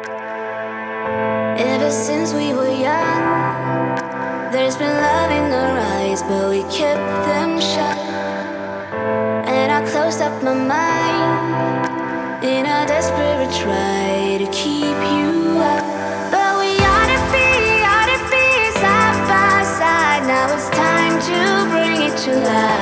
Ever since we were young, there's been love in our eyes, but we kept them shut. And I closed up my mind in a desperate try to keep you up. But we ought to be side by side. Now it's time to bring it to life.